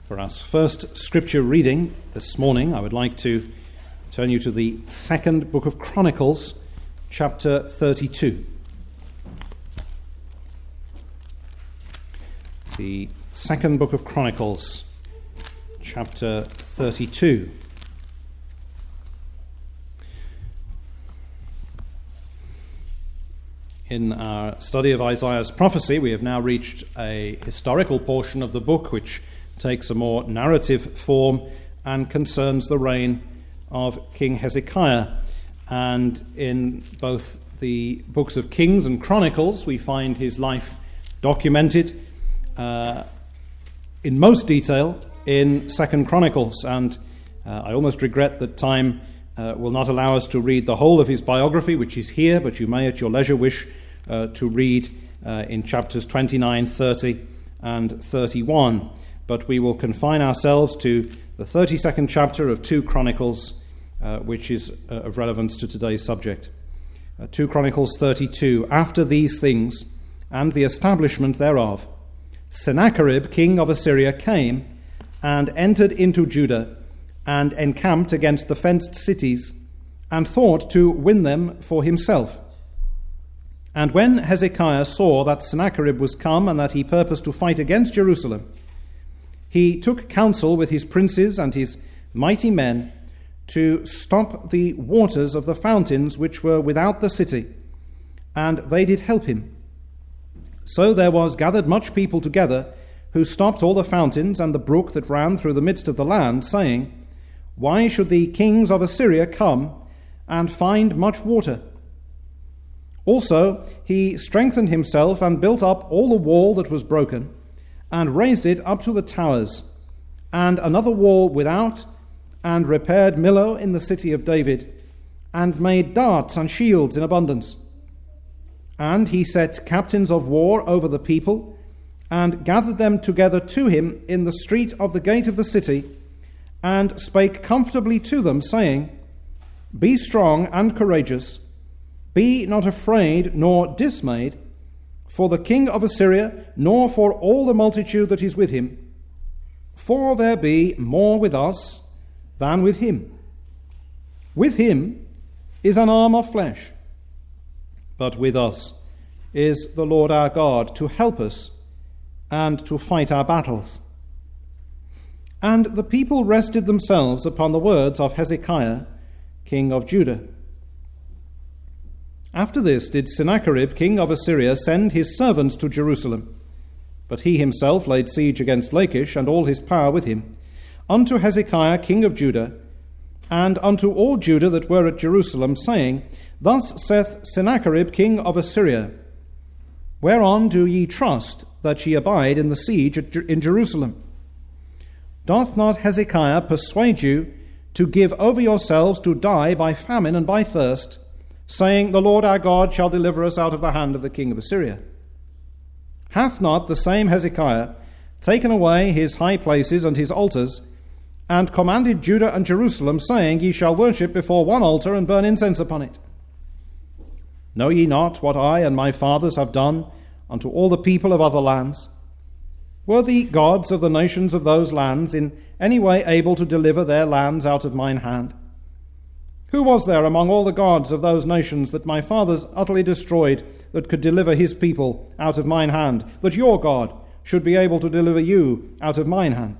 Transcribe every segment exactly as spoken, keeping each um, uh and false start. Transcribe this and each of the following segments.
For our first scripture reading this morning, I would like to turn you to the second book of Chronicles, chapter thirty-two. The second book of Chronicles, chapter thirty-two. In our study of Isaiah's prophecy, we have now reached a historical portion of the book which takes a more narrative form and concerns the reign of King Hezekiah. And in both the books of Kings and Chronicles, we find his life documented uh, in most detail in Second Chronicles. And uh, I almost regret that time uh, will not allow us to read the whole of his biography, which is here, but you may at your leisure wish uh, to read uh, in chapters twenty-nine, thirty, and thirty-one. But we will confine ourselves to the thirty-second chapter of two Chronicles, uh, which is uh, of relevance to today's subject. Uh, two Chronicles thirty-two. After these things, and the establishment thereof, Sennacherib, king of Assyria, came and entered into Judah, and encamped against the fenced cities, and thought to win them for himself. And when Hezekiah saw that Sennacherib was come, and that he purposed to fight against Jerusalem, he took counsel with his princes and his mighty men to stop the waters of the fountains which were without the city, and they did help him. So there was gathered much people together, who stopped all the fountains and the brook that ran through the midst of the land, saying, Why should the kings of Assyria come and find much water? Also he strengthened himself and built up all the wall that was broken, and raised it up to the towers, and another wall without, and repaired Millo in the city of David, and made darts and shields in abundance. And he set captains of war over the people, and gathered them together to him in the street of the gate of the city, and spake comfortably to them, saying, Be strong and courageous, be not afraid nor dismayed, for the king of Assyria, nor for all the multitude that is with him. For there be more with us than with him. With him is an arm of flesh, but with us is the Lord our God to help us and to fight our battles. And the people rested themselves upon the words of Hezekiah, king of Judah. After this did Sennacherib, king of Assyria, send his servants to Jerusalem, but he himself laid siege against Lachish, and all his power with him, unto Hezekiah, king of Judah, and unto all Judah that were at Jerusalem, saying, Thus saith Sennacherib, king of Assyria, Whereon do ye trust that ye abide in the siege in Jerusalem? Doth not Hezekiah persuade you to give over yourselves to die by famine and by thirst, saying, The Lord our God shall deliver us out of the hand of the king of Assyria? Hath not the same Hezekiah taken away his high places and his altars, and commanded Judah and Jerusalem, saying, Ye shall worship before one altar and burn incense upon it? Know ye not what I and my fathers have done unto all the people of other lands? Were the gods of the nations of those lands in any way able to deliver their lands out of mine hand? Who was there among all the gods of those nations that my fathers utterly destroyed that could deliver his people out of mine hand, that your God should be able to deliver you out of mine hand?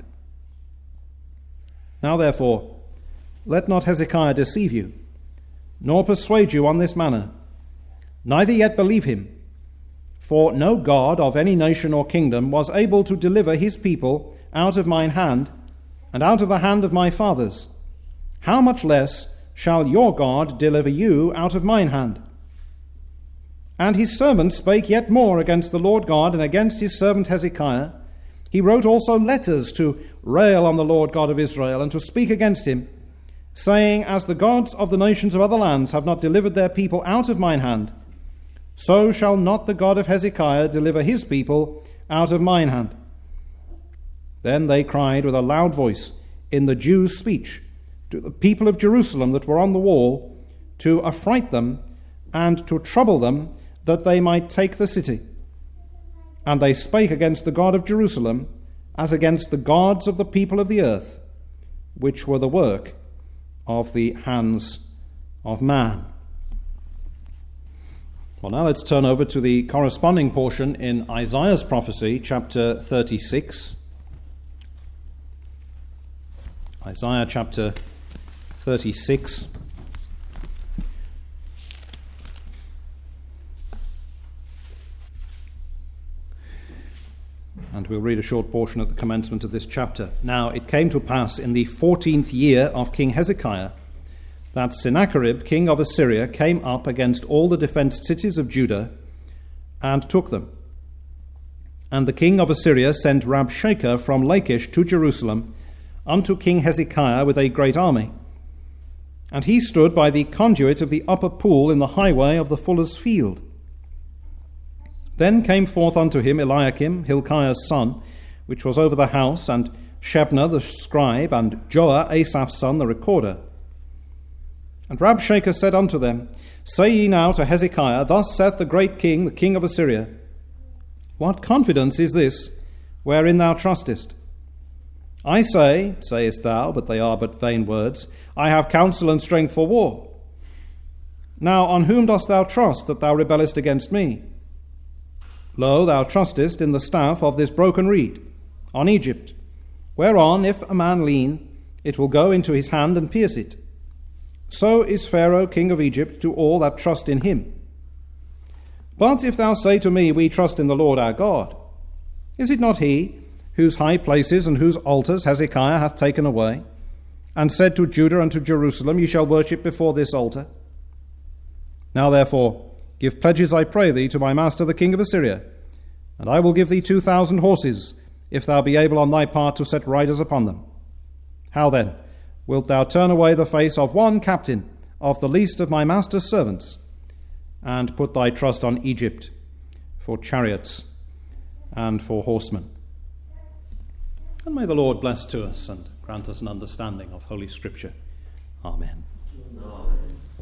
Now therefore, let not Hezekiah deceive you, nor persuade you on this manner, neither yet believe him. For no God of any nation or kingdom was able to deliver his people out of mine hand, and out of the hand of my fathers. How much less shall your God deliver you out of mine hand? And his servant spake yet more against the Lord God and against his servant Hezekiah. He wrote also letters to rail on the Lord God of Israel and to speak against him, saying, As the gods of the nations of other lands have not delivered their people out of mine hand, so shall not the God of Hezekiah deliver his people out of mine hand. Then they cried with a loud voice in the Jews' speech to the people of Jerusalem that were on the wall, to affright them and to trouble them, that they might take the city. And they spake against the God of Jerusalem, as against the gods of the people of the earth, which were the work of the hands of man. Well, now let's turn over to the corresponding portion in Isaiah's prophecy, chapter thirty-six. Isaiah chapter thirty-six. And we'll read a short portion at the commencement of this chapter. Now it came to pass in the fourteenth year of King Hezekiah that Sennacherib, king of Assyria, came up against all the defenced cities of Judah and took them. And the king of Assyria sent Rabshakeh from Lachish to Jerusalem unto King Hezekiah with a great army. And he stood by the conduit of the upper pool in the highway of the fuller's field. Then came forth unto him Eliakim, Hilkiah's son, which was over the house, and Shebna the scribe, and Joah, Asaph's son, the recorder. And Rabshakeh said unto them, Say ye now to Hezekiah, Thus saith the great king, the king of Assyria, What confidence is this, wherein thou trustest? I say, sayest thou, but they are but vain words, I have counsel and strength for war. Now on whom dost thou trust, that thou rebellest against me? Lo, thou trustest in the staff of this broken reed, on Egypt, whereon if a man lean, it will go into his hand and pierce it. So is Pharaoh king of Egypt to all that trust in him. But if thou say to me, We trust in the Lord our God, is it not he whose high places and whose altars Hezekiah hath taken away, and said to Judah and to Jerusalem, Ye shall worship before this altar? Now therefore give pledges, I pray thee, to my master the king of Assyria, and I will give thee two thousand horses, if thou be able on thy part to set riders upon them. How then wilt thou turn away the face of one captain of the least of my master's servants, and put thy trust on Egypt for chariots and for horsemen? And may the Lord bless to us and grant us an understanding of Holy Scripture. Amen. Amen.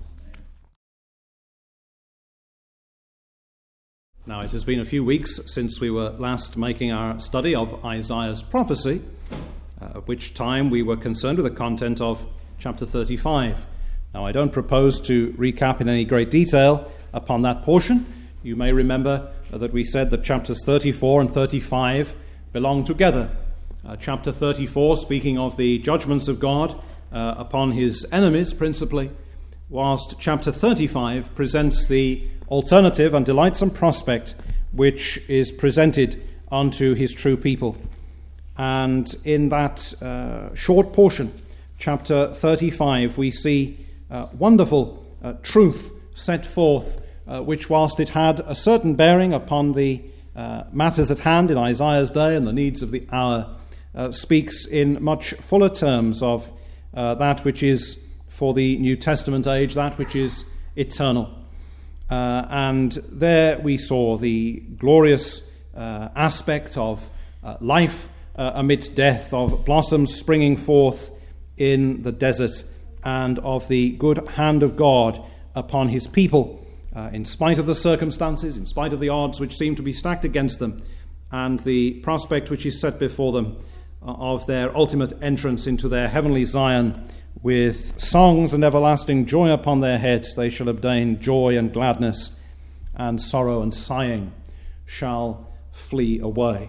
Now, it has been a few weeks since we were last making our study of Isaiah's prophecy, uh, at which time we were concerned with the content of chapter thirty-five. Now, I don't propose to recap in any great detail upon that portion. You may remember uh, that we said that chapters thirty-four and thirty-five belong together. Uh, chapter thirty-four, speaking of the judgments of God uh, upon his enemies principally, whilst chapter thirty-five presents the alternative and delightsome prospect which is presented unto his true people. And in that uh, short portion, chapter thirty-five, we see uh, wonderful uh, truth set forth, uh, which whilst it had a certain bearing upon the uh, matters at hand in Isaiah's day and the needs of the hour, uh, speaks in much fuller terms of uh, that which is for the New Testament age, that which is eternal. Uh, and there we saw the glorious uh, aspect of uh, life uh, amidst death, of blossoms springing forth in the desert, and of the good hand of God upon his people, uh, in spite of the circumstances, in spite of the odds which seem to be stacked against them, and the prospect which is set before them uh, of their ultimate entrance into their heavenly Zion, with songs and everlasting joy upon their heads. They shall obtain joy and gladness, and sorrow and sighing shall flee away.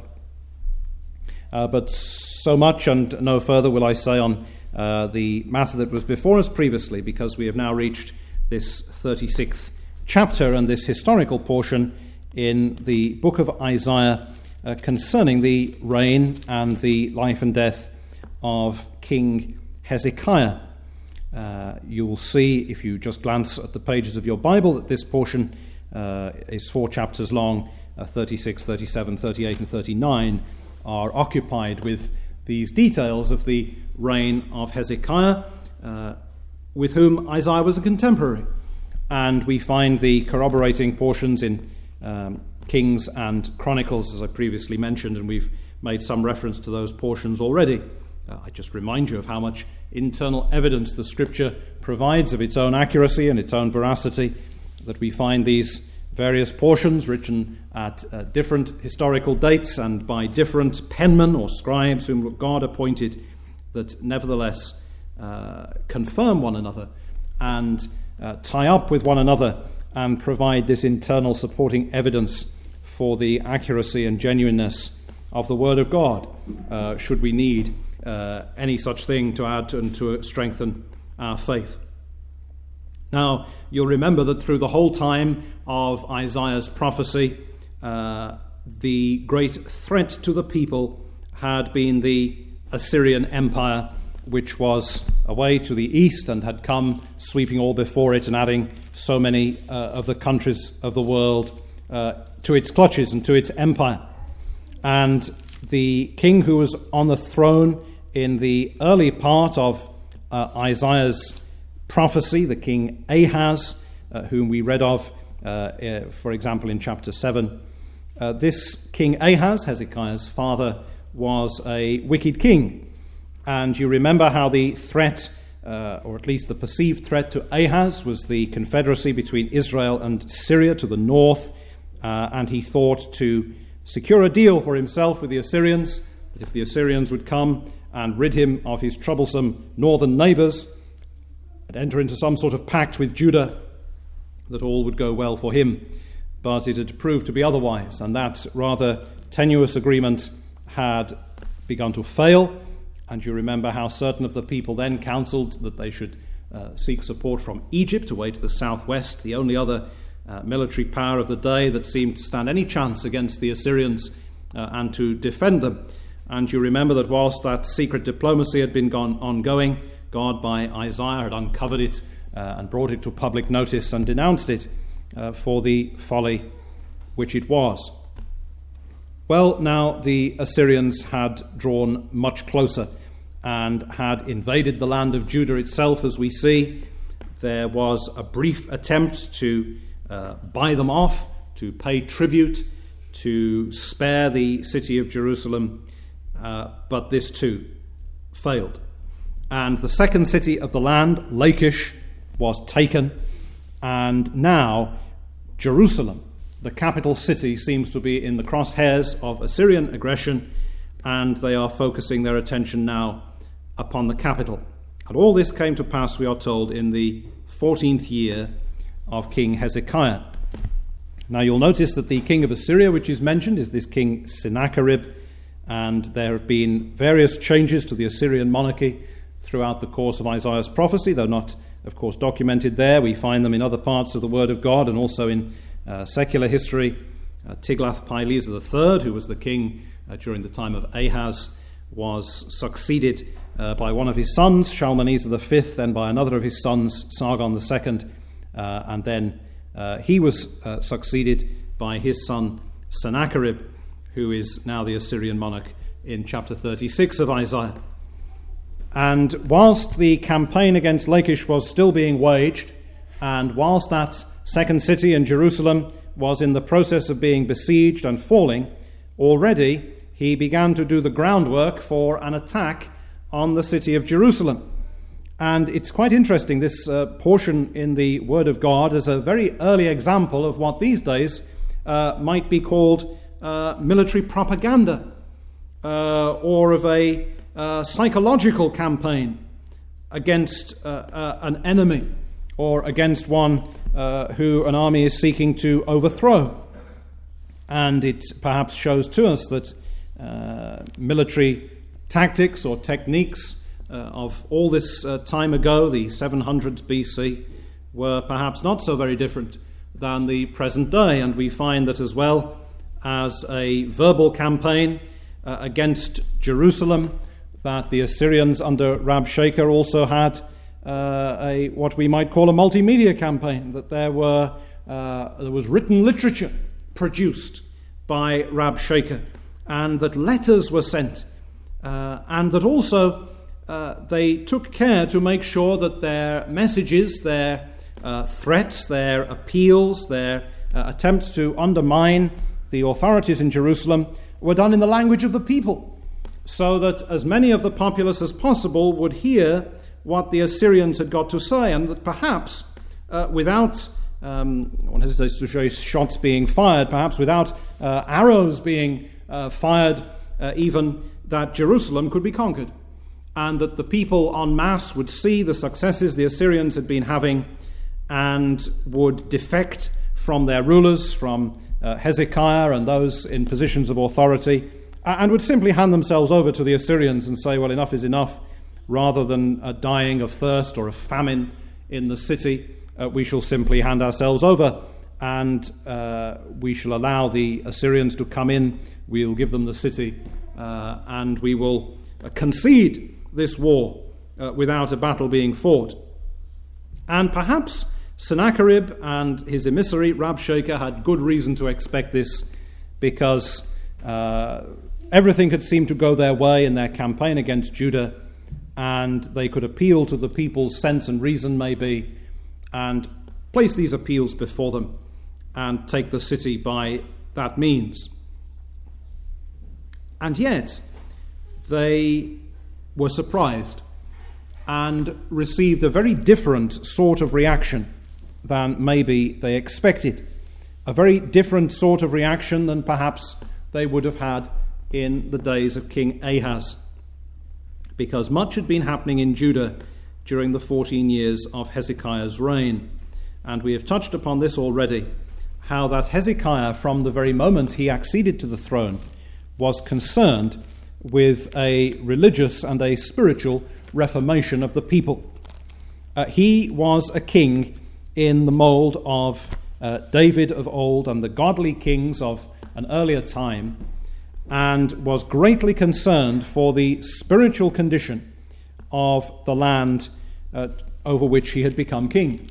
Uh, but so much and no further will I say on uh, the matter that was before us previously, because we have now reached this thirty-sixth chapter and this historical portion in the book of Isaiah uh, concerning the reign and the life and death of King Hezekiah. Uh, you will see, if you just glance at the pages of your Bible, that this portion uh, is four chapters long. uh, thirty-six, thirty-seven, thirty-eight, and thirty-nine are occupied with these details of the reign of Hezekiah, uh, with whom Isaiah was a contemporary. And we find the corroborating portions in um, Kings and Chronicles, as I previously mentioned, and we've made some reference to those portions already. Uh, I just remind you of how much internal evidence the Scripture provides of its own accuracy and its own veracity, that we find these various portions written at uh, different historical dates and by different penmen or scribes whom God appointed, that nevertheless uh, confirm one another and uh, tie up with one another and provide this internal supporting evidence for the accuracy and genuineness of the Word of God, uh, should we need uh, any such thing to add and to strengthen our faith. Now, you'll remember that through the whole time of Isaiah's prophecy, uh, the great threat to the people had been the Assyrian Empire, which was away to the east and had come sweeping all before it and adding so many uh, of the countries of the world uh, to its clutches and to its empire. And the king who was on the throne in the early part of uh, Isaiah's prophecy, the king Ahaz, uh, whom we read of, uh, uh, for example, in chapter seven, uh, this king Ahaz, Hezekiah's father, was a wicked king. And you remember how the threat, uh, or at least the perceived threat to Ahaz, was the confederacy between Israel and Syria to the north, uh, and he thought to secure a deal for himself with the Assyrians, that if the Assyrians would come and rid him of his troublesome northern neighbors, and enter into some sort of pact with Judah, that all would go well for him. But it had proved to be otherwise, and that rather tenuous agreement had begun to fail. And you remember how certain of the people then counselled that they should uh, seek support from Egypt, away to the southwest, the only other uh, military power of the day that seemed to stand any chance against the Assyrians uh, and to defend them. And you remember that whilst that secret diplomacy had been gone ongoing, God, by Isaiah, had uncovered it uh, and brought it to public notice and denounced it uh, for the folly which it was. Well, now the Assyrians had drawn much closer and had invaded the land of Judah itself, as we see. There was a brief attempt to uh, buy them off, to pay tribute, to spare the city of Jerusalem, uh, but this too failed. And the second city of the land, Lachish, was taken, and now Jerusalem, the capital city, seems to be in the crosshairs of Assyrian aggression, and they are focusing their attention now upon the capital. And all this came to pass, we are told, in the fourteenth year of King Hezekiah. Now you'll notice that the king of Assyria, which is mentioned, is this king Sennacherib, and there have been various changes to the Assyrian monarchy throughout the course of Isaiah's prophecy, though not, of course, documented there. We find them in other parts of the Word of God and also in uh, secular history. Uh, Tiglath-Pileser the third, who was the king uh, during the time of Ahaz, was succeeded uh, by one of his sons, Shalmaneser the fifth, then by another of his sons, Sargon the second, uh, and then uh, he was uh, succeeded by his son Sennacherib, who is now the Assyrian monarch in chapter thirty-six of Isaiah. And whilst the campaign against Lachish was still being waged, and whilst that second city in Jerusalem was in the process of being besieged and falling, already he began to do the groundwork for an attack on the city of Jerusalem. And it's quite interesting, this uh, portion in the Word of God is a very early example of what these days uh, might be called uh, military propaganda, uh, or of a Uh, psychological campaign against uh, uh, an enemy, or against one uh, who an army is seeking to overthrow. And it perhaps shows to us that uh, military tactics or techniques uh, of all this uh, time ago, the seven hundreds B C, were perhaps not so very different than the present day. And we find that as well as a verbal campaign uh, against Jerusalem, that the Assyrians under Rabshakeh also had uh, a what we might call a multimedia campaign, that there were uh, there was written literature produced by Rabshakeh, and that letters were sent, uh, and that also uh, they took care to make sure that their messages, their uh, threats, their appeals, their uh, attempts to undermine the authorities in Jerusalem were done in the language of the people, so that as many of the populace as possible would hear what the Assyrians had got to say, and that perhaps uh, without um, one hesitates to show shots being fired, perhaps without uh, arrows being uh, fired, uh, even that Jerusalem could be conquered, and that the people en masse would see the successes the Assyrians had been having and would defect from their rulers, from uh, Hezekiah and those in positions of authority, and would simply hand themselves over to the Assyrians and say, well, enough is enough. Rather than uh, dying of thirst or of famine in the city, uh, we shall simply hand ourselves over, and uh, we shall allow the Assyrians to come in. We'll give them the city, uh, and we will uh, concede this war uh, without a battle being fought. And perhaps Sennacherib and his emissary Rabshakeh had good reason to expect this, because uh, everything had seemed to go their way in their campaign against Judah, and they could appeal to the people's sense and reason, maybe, and place these appeals before them and take the city by that means. And yet they were surprised and received a very different sort of reaction than maybe they expected. A very different sort of reaction than perhaps they would have had in the days of King Ahaz, because much had been happening in Judah during the fourteen years of Hezekiah's reign. And we have touched upon this already, how that Hezekiah, from the very moment he acceded to the throne, was concerned with a religious and a spiritual reformation of the people. Uh, he was a king in the mold of uh, David of old and the godly kings of an earlier time, and was greatly concerned for the spiritual condition of the land uh, over which he had become king.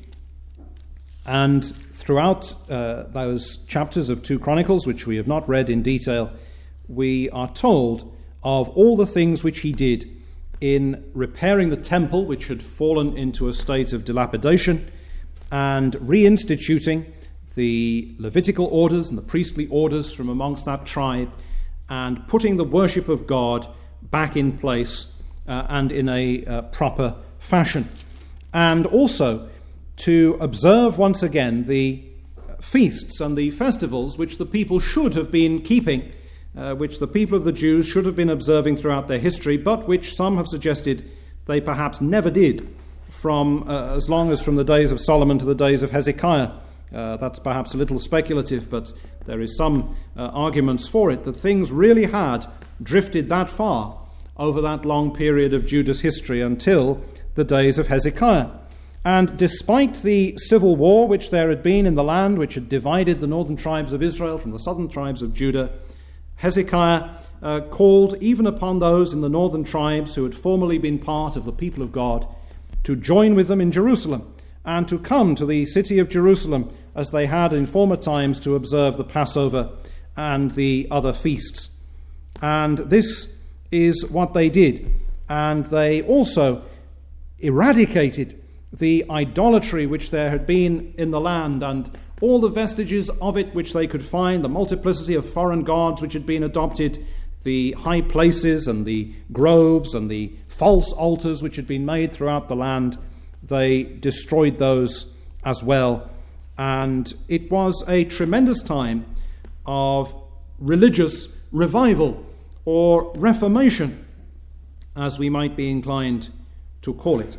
And throughout uh, those chapters of two Chronicles, which we have not read in detail, we are told of all the things which he did in repairing the temple, which had fallen into a state of dilapidation, and reinstituting the Levitical orders and the priestly orders from amongst that tribe, and putting the worship of God back in place uh, and in a uh, proper fashion. And also to observe once again the feasts and the festivals which the people should have been keeping, uh, which the people of the Jews should have been observing throughout their history, but which some have suggested they perhaps never did, from uh, as long as from the days of Solomon to the days of Hezekiah. Uh, that's perhaps a little speculative, but there is some uh, arguments for it, that things really had drifted that far over that long period of Judah's history until the days of Hezekiah. And despite the civil war which there had been in the land, which had divided the northern tribes of Israel from the southern tribes of Judah, Hezekiah uh, called even upon those in the northern tribes who had formerly been part of the people of God to join with them in Jerusalem, and to come to the city of Jerusalem as they had in former times to observe the Passover and the other feasts. And this is what they did. And they also eradicated the idolatry which there had been in the land, and all the vestiges of it which they could find, the multiplicity of foreign gods which had been adopted, the high places and the groves and the false altars which had been made throughout the land. They destroyed those as well. And it was a tremendous time of religious revival, or reformation, as we might be inclined to call it.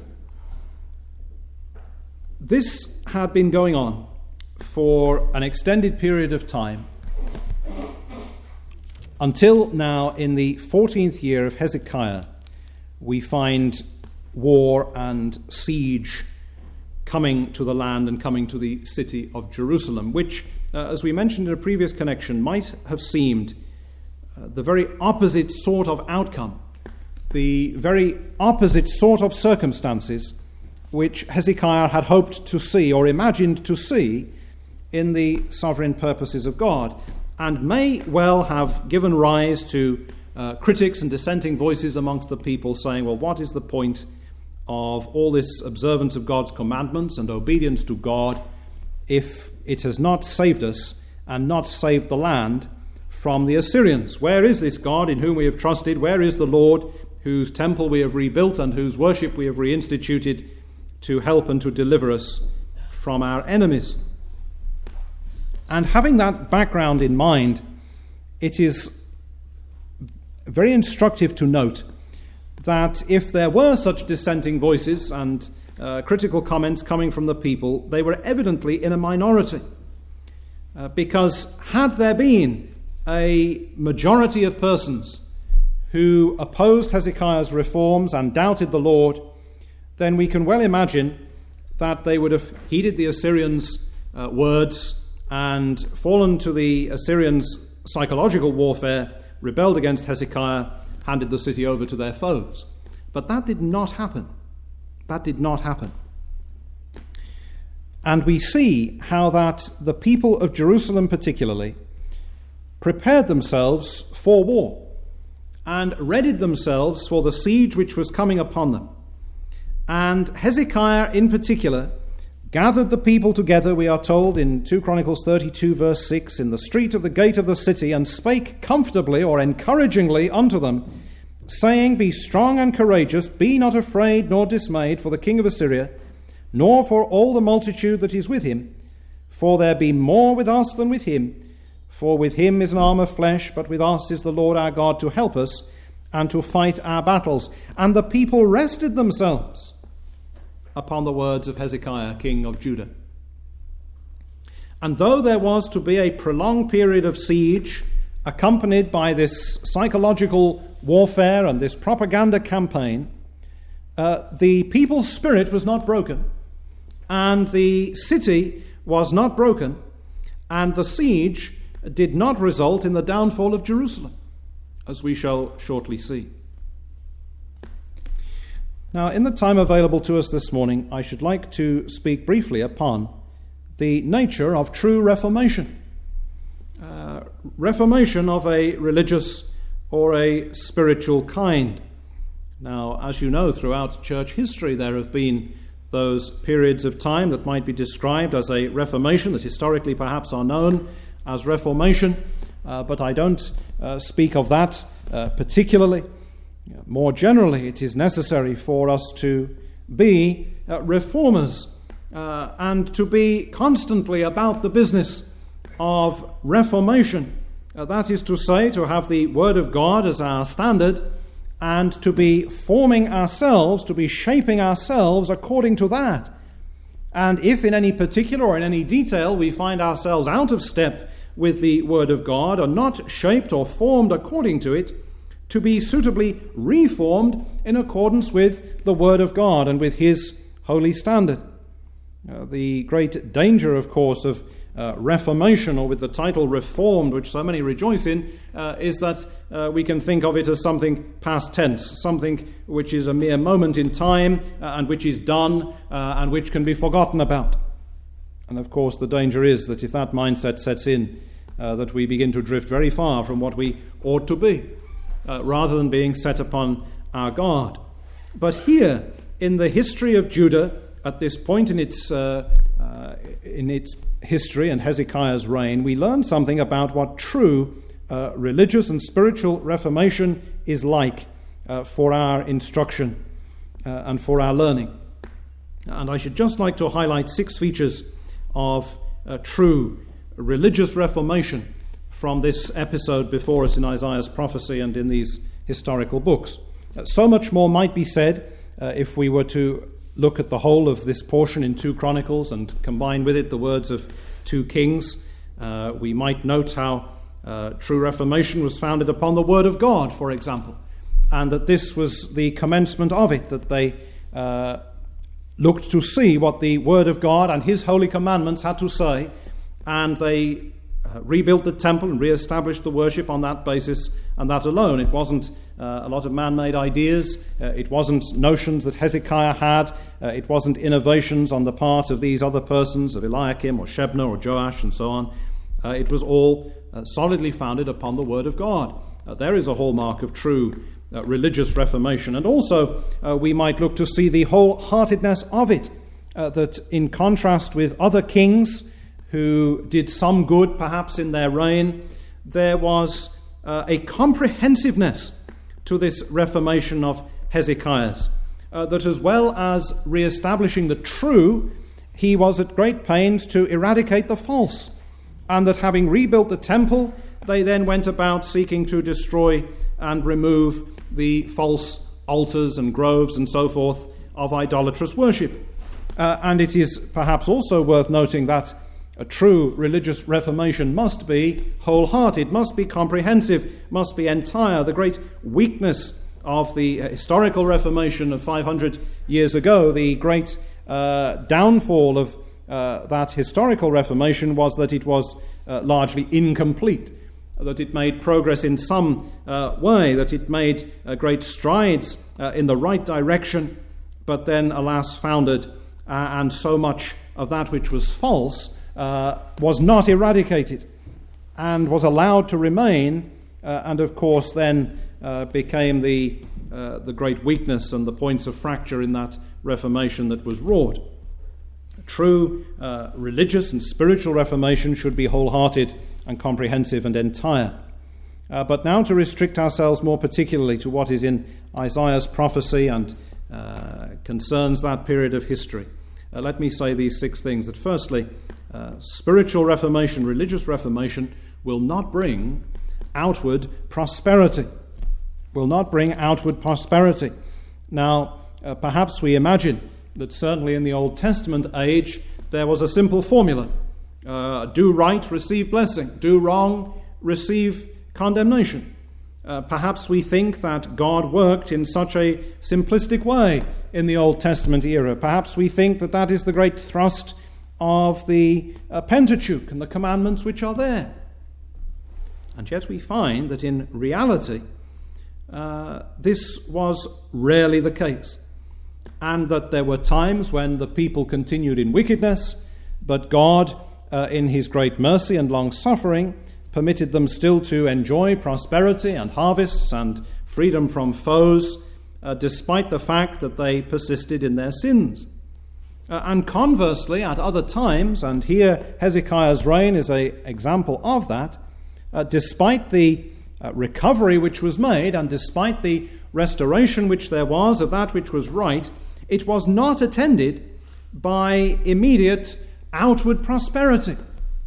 This had been going on for an extended period of time, until now, in the fourteenth year of Hezekiah, we find war and siege coming to the land and coming to the city of Jerusalem, which, uh, as we mentioned in a previous connection, might have seemed uh, the very opposite sort of outcome, the very opposite sort of circumstances which Hezekiah had hoped to see or imagined to see in the sovereign purposes of God, and may well have given rise to uh, critics and dissenting voices amongst the people saying, well, what is the point of all this observance of God's commandments and obedience to God if it has not saved us and not saved the land from the Assyrians? Where is this God in whom we have trusted? Where is the Lord whose temple we have rebuilt and whose worship we have reinstituted to help and to deliver us from our enemies? And having that background in mind, it is very instructive to note that if there were such dissenting voices and uh, critical comments coming from the people, they were evidently in a minority. Uh, because had there been a majority of persons who opposed Hezekiah's reforms and doubted the Lord, then we can well imagine that they would have heeded the Assyrians' uh, words and fallen to the Assyrians' psychological warfare, rebelled against Hezekiah, handed the city over to their foes. But that did not happen. That did not happen. And we see how that the people of Jerusalem particularly prepared themselves for war and readied themselves for the siege which was coming upon them. And Hezekiah in particular gathered the people together, we are told in Second Chronicles thirty-two verse six, in the street of the gate of the city, and spake comfortably or encouragingly unto them, saying, Be strong and courageous, be not afraid nor dismayed for the king of Assyria, nor for all the multitude that is with him, for there be more with us than with him. For with him is an arm of flesh, but with us is the Lord our God to help us and to fight our battles. And the people rested themselves upon the words of Hezekiah, king of Judah. And though there was to be a prolonged period of siege, accompanied by this psychological warfare and this propaganda campaign, uh, the people's spirit was not broken, and the city was not broken, and the siege did not result in the downfall of Jerusalem, as we shall shortly see. Now, in the time available to us this morning, I should like to speak briefly upon the nature of true reformation. Uh, reformation of a religious or a spiritual kind. Now, as you know, throughout church history, there have been those periods of time that might be described as a reformation, that historically perhaps are known as Reformation, uh, but I don't uh, speak of that uh, particularly. More generally, it is necessary for us to be uh, reformers uh, and to be constantly about the business of reformation. Uh, that is to say, to have the Word of God as our standard and to be forming ourselves, to be shaping ourselves according to that. And if in any particular or in any detail we find ourselves out of step with the Word of God, or not shaped or formed according to it, to be suitably reformed in accordance with the Word of God and with His holy standard. Uh, the great danger, of course, of uh, Reformation, or with the title Reformed, which so many rejoice in, uh, is that uh, we can think of it as something past tense, something which is a mere moment in time uh, and which is done uh, and which can be forgotten about. And of course, the danger is that if that mindset sets in, uh, that we begin to drift very far from what we ought to be, uh, rather than being set upon our guard. But here, in the history of Judah, at this point in its uh, uh, in its history and Hezekiah's reign, we learn something about what true uh, religious and spiritual reformation is like uh, for our instruction uh, and for our learning. And I should just like to highlight six features of uh, true religious reformation from this episode before us in Isaiah's prophecy and in these historical books. Uh, so much more might be said uh, if we were to look at the whole of this portion in Second Chronicles and combine with it the words of Second Kings. Uh, we might note how uh, true reformation was founded upon the Word of God, for example, and that this was the commencement of it, that they uh, looked to see what the Word of God and His holy commandments had to say, and they uh, rebuilt the temple and re-established the worship on that basis and that alone. It wasn't uh, a lot of man-made ideas. Uh, it wasn't notions that Hezekiah had. Uh, it wasn't innovations on the part of these other persons, of Eliakim or Shebna or Joash and so on. Uh, it was all uh, solidly founded upon the Word of God. Uh, there is a hallmark of true uh, religious reformation. And also uh, we might look to see the wholeheartedness of it, uh, that in contrast with other kings who did some good perhaps in their reign, there was uh, a comprehensiveness to this reformation of Hezekiah's, uh, that as well as re-establishing the true, he was at great pains to eradicate the false, and that having rebuilt the temple, they then went about seeking to destroy and remove the false altars and groves and so forth of idolatrous worship. Uh, and it is perhaps also worth noting that a true religious reformation must be wholehearted, must be comprehensive, must be entire. The great weakness of the historical Reformation of five hundred years ago, the great uh, downfall of uh, that historical Reformation was that it was uh, largely incomplete, that it made progress in some uh, way, that it made uh, great strides uh, in the right direction, but then, alas, foundered, uh, and so much of that which was false uh, was not eradicated and was allowed to remain, uh, and of course then uh, became the, uh, the great weakness and the points of fracture in that Reformation that was wrought. True uh, religious and spiritual reformation should be wholehearted and comprehensive and entire. Uh, but now to restrict ourselves more particularly to what is in Isaiah's prophecy and uh, concerns that period of history. Uh, let me say these six things. That firstly, uh, spiritual reformation, religious reformation, will not bring outward prosperity. Will not bring outward prosperity. Now, uh, perhaps we imagine that certainly in the Old Testament age there was a simple formula. Uh, do right, receive blessing. Do wrong, receive condemnation. Uh, perhaps we think that God worked in such a simplistic way in the Old Testament era. Perhaps we think that that is the great thrust of the uh, Pentateuch and the commandments which are there. And yet we find that in reality uh, this was rarely the case, and that there were times when the people continued in wickedness, but God, uh, in his great mercy and long-suffering, permitted them still to enjoy prosperity and harvests and freedom from foes, uh, despite the fact that they persisted in their sins. Uh, and conversely, at other times, and here Hezekiah's reign is an example of that, uh, despite the uh, recovery which was made and despite the restoration which there was of that which was right, it was not attended by immediate outward prosperity.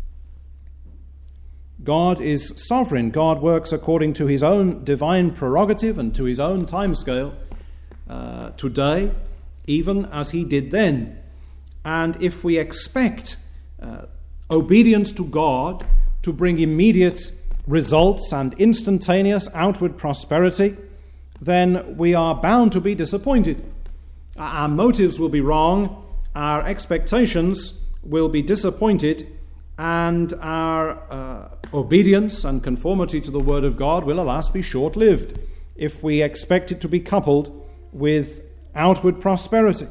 God is sovereign. God works according to his own divine prerogative and to his own timescale uh, today, even as he did then. And if we expect uh, obedience to God to bring immediate results and instantaneous outward prosperity, then we are bound to be disappointed. Our motives will be wrong, our expectations will be disappointed, and our uh, obedience and conformity to the Word of God will, alas, be short-lived if we expect it to be coupled with outward prosperity.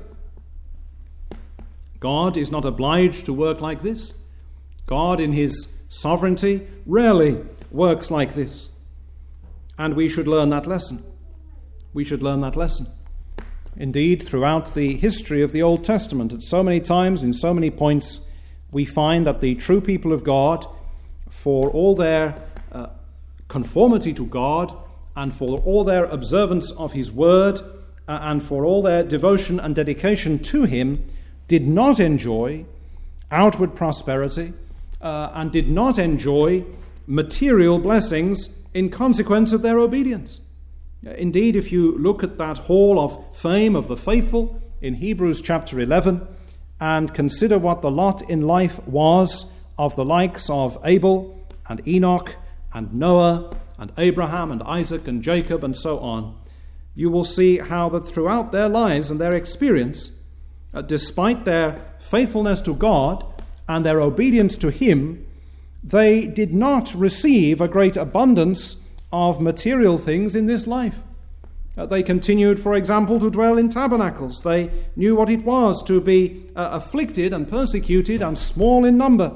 God is not obliged to work like this. God, in his sovereignty, rarely works like this. And we should learn that lesson. We should learn that lesson. Indeed, throughout the history of the Old Testament, at so many times, in so many points, we find that the true people of God, for all their uh, conformity to God and for all their observance of his word uh, and for all their devotion and dedication to him, did not enjoy outward prosperity uh, and did not enjoy material blessings in consequence of their obedience. Indeed, if you look at that hall of fame of the faithful in Hebrews chapter eleven and consider what the lot in life was of the likes of Abel and Enoch and Noah and Abraham and Isaac and Jacob and so on, you will see how that throughout their lives and their experience, uh, despite their faithfulness to God and their obedience to him, they did not receive a great abundance of material things in this life. Uh, they continued, for example, to dwell in tabernacles. They knew what it was to be uh, afflicted and persecuted and small in number.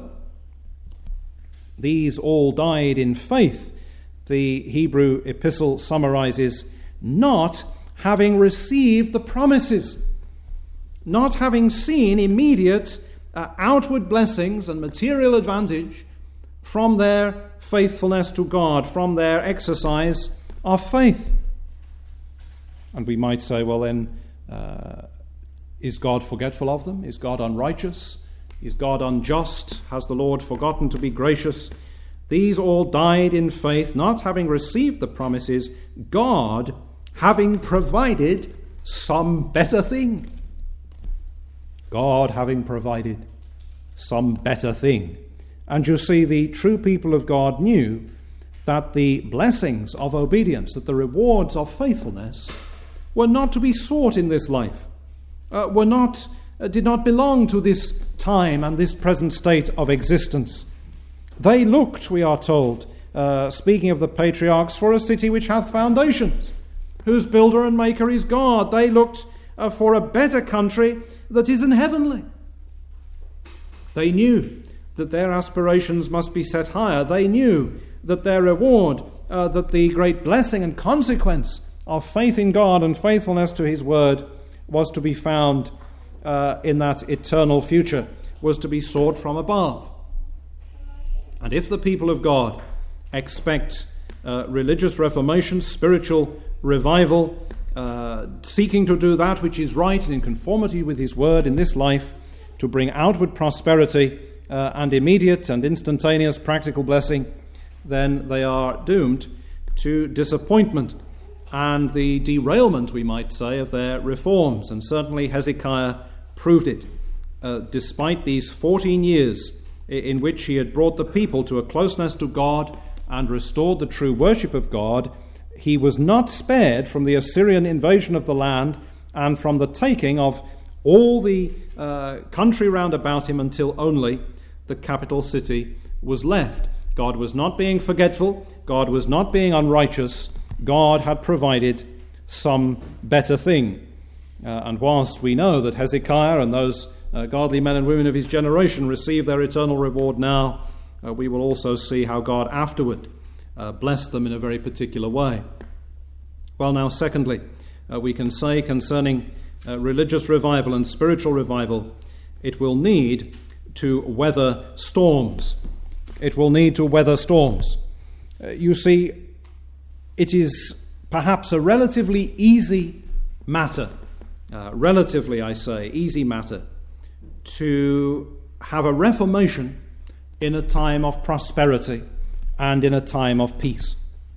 These all died in faith, the Hebrew epistle summarizes, not having received the promises, not having seen immediate uh, outward blessings and material advantage from their faithfulness to God, from their exercise of faith. And we might say, well then, uh, is God forgetful of them? Is God unrighteous? Is God unjust? Has the Lord forgotten to be gracious? These all died in faith, not having received the promises, God having provided some better thing. God having provided some better thing. And you see, the true people of God knew that the blessings of obedience, that the rewards of faithfulness, were not to be sought in this life, uh, were not, uh, did not belong to this time and this present state of existence. They looked, we are told, uh, speaking of the patriarchs, for a city which hath foundations, whose builder and maker is God. They looked uh, for a better country that is in heavenly. They knew that their aspirations must be set higher. They knew that their reward, uh, that the great blessing and consequence of faith in God and faithfulness to his word was to be found uh, in that eternal future, was to be sought from above. And if the people of God expect uh, religious reformation, spiritual revival, uh, seeking to do that which is right and in conformity with his word in this life, to bring outward prosperity uh, and immediate and instantaneous practical blessing, then they are doomed to disappointment and the derailment, we might say, of their reforms. And certainly Hezekiah proved it. Uh, despite these fourteen years in which he had brought the people to a closeness to God and restored the true worship of God, he was not spared from the Assyrian invasion of the land and from the taking of all the uh, country round about him until only the capital city was left. God was not being forgetful. God was not being unrighteous. God had provided some better thing. Uh, and whilst we know that Hezekiah and those uh, godly men and women of his generation receive their eternal reward now, uh, we will also see how God afterward uh, blessed them in a very particular way. Well, now, secondly, uh, we can say concerning uh, religious revival and spiritual revival, it will need to weather storms. It will need to weather storms. Uh, you see, it is perhaps a relatively easy matter, uh, relatively, I say, easy matter, to have a reformation in a time of prosperity and in a time of peace.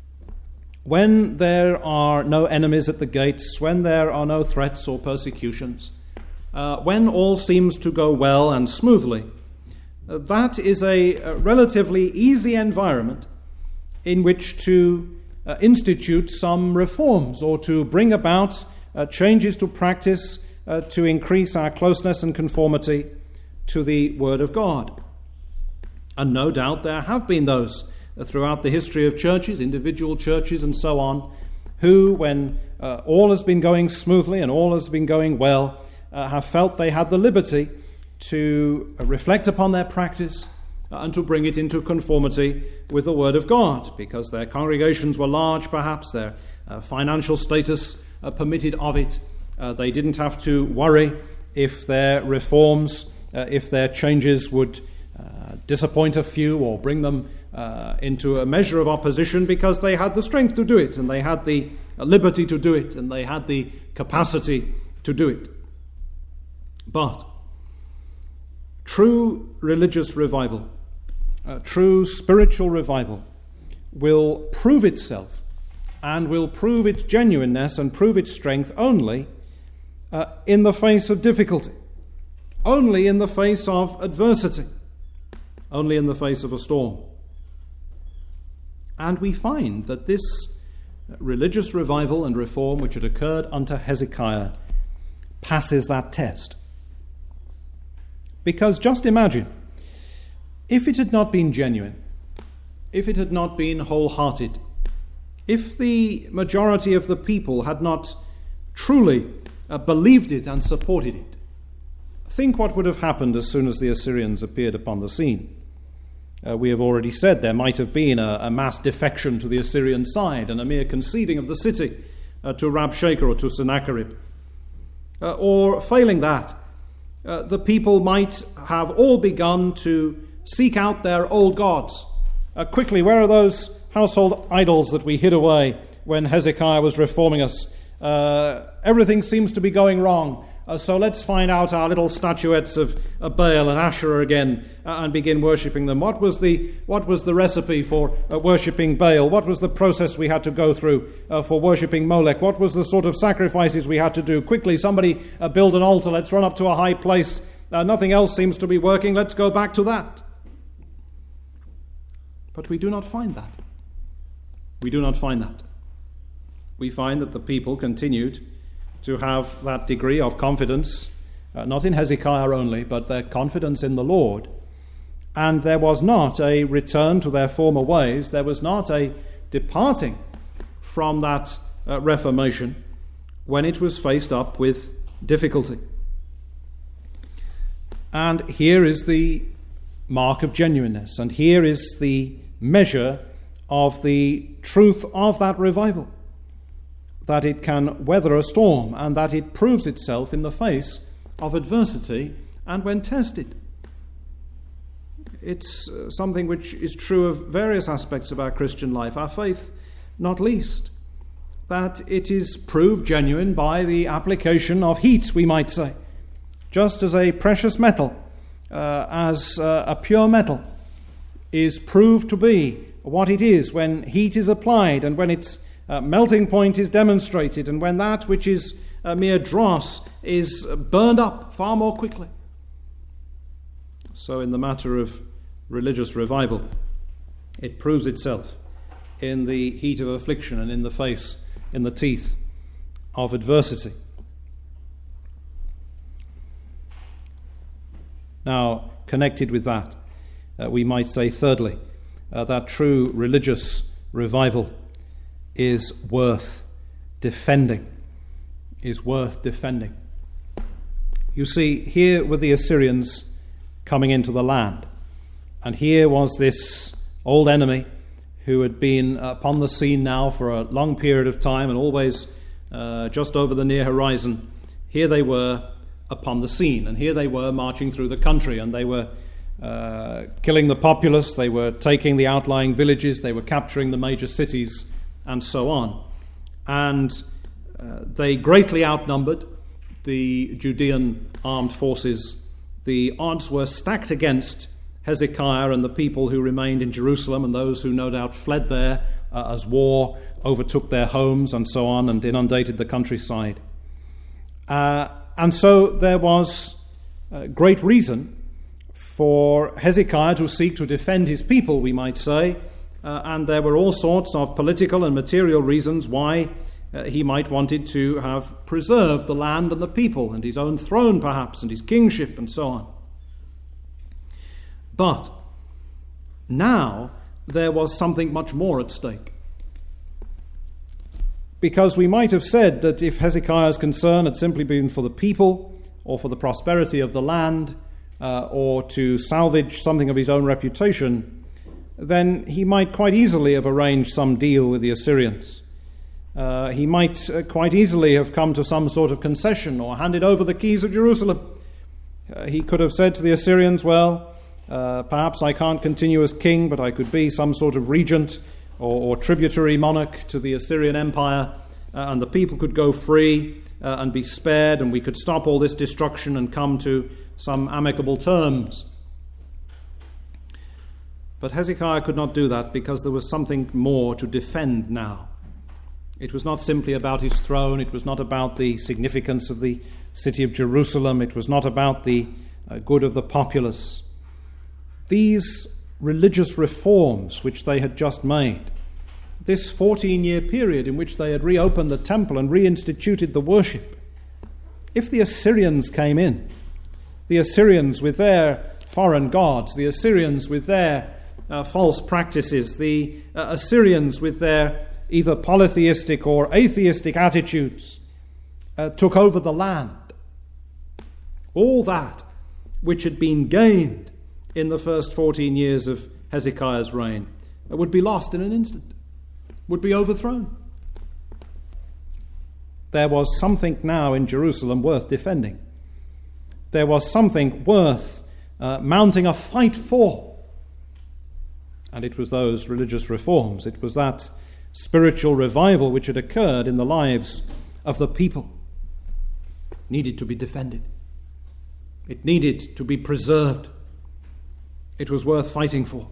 When there are no enemies at the gates, when there are no threats or persecutions, uh, when all seems to go well and smoothly, uh, that is a, a relatively easy environment in which to uh, institute some reforms or to bring about uh, changes to practice uh, to increase our closeness and conformity to the Word of God. And no doubt there have been those throughout the history of churches, individual churches and so on, who, when uh, all has been going smoothly and all has been going well, uh, have felt they had the liberty to reflect upon their practice uh, and to bring it into conformity with the Word of God, because their congregations were large, perhaps their uh, financial status uh, permitted of it. Uh, they didn't have to worry if their reforms, uh, if their changes would uh, disappoint a few or bring them Uh, into a measure of opposition, because they had the strength to do it, and they had the liberty to do it, and they had the capacity to do it. But true religious revival, uh, true spiritual revival, will prove itself and will prove its genuineness and prove its strength only uh, in the face of difficulty, only in the face of adversity, only in the face of a storm. And we find that this religious revival and reform which had occurred unto Hezekiah passes that test. Because just imagine, if it had not been genuine, if it had not been wholehearted, if the majority of the people had not truly uh, believed it and supported it, think what would have happened as soon as the Assyrians appeared upon the scene. Uh, we have already said there might have been a, a mass defection to the Assyrian side and a mere conceding of the city uh, to Rabshakeh or to Sennacherib. Uh, or, failing that, uh, the people might have all begun to seek out their old gods. Uh, quickly, where are those household idols that we hid away when Hezekiah was reforming us? Uh, everything seems to be going wrong. Uh, so let's find out our little statuettes of uh, Baal and Asherah again uh, and begin worshipping them. What was the what was the recipe for uh, worshipping Baal? What was the process we had to go through uh, for worshipping Molech? What was the sort of sacrifices we had to do? Quickly, somebody uh, build an altar. Let's run up to a high place. Uh, nothing else seems to be working. Let's go back to that. But we do not find that. We do not find that. We find that the people continued to have that degree of confidence, uh, not in Hezekiah only, but their confidence in the Lord. And there was not a return to their former ways. There was not a departing from that uh, reformation when it was faced up with difficulty. And here is the mark of genuineness, and here is the measure of the truth of that revival, that it can weather a storm and that it proves itself in the face of adversity and when tested. It's uh, something which is true of various aspects of our Christian life, our faith not least, that it is proved genuine by the application of heat, we might say, just as a precious metal, uh, as uh, a pure metal is proved to be what it is when heat is applied and when its Uh, melting point is demonstrated, and when that which is a mere dross is burned up far more quickly. So in the matter of religious revival, it proves itself in the heat of affliction and in the face, in the teeth of adversity. Now, connected with that, uh, we might say thirdly, uh, that true religious revival is worth defending, is worth defending. You see, here were the Assyrians coming into the land, and here was this old enemy who had been upon the scene now for a long period of time and always uh, just over the near horizon. Here they were upon the scene, and here they were marching through the country, and they were uh, killing the populace, they were taking the outlying villages, they were capturing the major cities, and so on. And uh, they greatly outnumbered the Judean armed forces. The odds were stacked against Hezekiah and the people who remained in Jerusalem, and those who no doubt fled there uh, as war overtook their homes and so on and inundated the countryside. Uh, and so there was uh, great reason for Hezekiah to seek to defend his people, we might say, Uh, and there were all sorts of political and material reasons why uh, he might wanted to have preserved the land and the people and his own throne perhaps and his kingship and so on. But now there was something much more at stake. Because we might have said that if Hezekiah's concern had simply been for the people or for the prosperity of the land uh, or to salvage something of his own reputation, then he might quite easily have arranged some deal with the Assyrians. Uh, he might uh, quite easily have come to some sort of concession or handed over the keys of Jerusalem. Uh, he could have said to the Assyrians, well, uh, perhaps I can't continue as king, but I could be some sort of regent or, or tributary monarch to the Assyrian Empire, uh, and the people could go free uh, and be spared, and we could stop all this destruction and come to some amicable terms. But Hezekiah could not do that because there was something more to defend now. It was not simply about his throne. It was not about the significance of the city of Jerusalem. It was not about the uh, good of the populace. These religious reforms which they had just made, this fourteen-year period in which they had reopened the temple and reinstituted the worship, if the Assyrians came in, the Assyrians with their foreign gods, the Assyrians with their Uh, false practices, the uh, Assyrians with their either polytheistic or atheistic attitudes uh, took over the land. All that which had been gained in the first fourteen years of Hezekiah's reign uh, would be lost in an instant, would be overthrown. There was something now in Jerusalem worth defending. There was something worth uh, mounting a fight for. And it was those religious reforms, it was that spiritual revival which had occurred in the lives of the people. needed to be defended. It needed to be preserved. It was worth fighting for.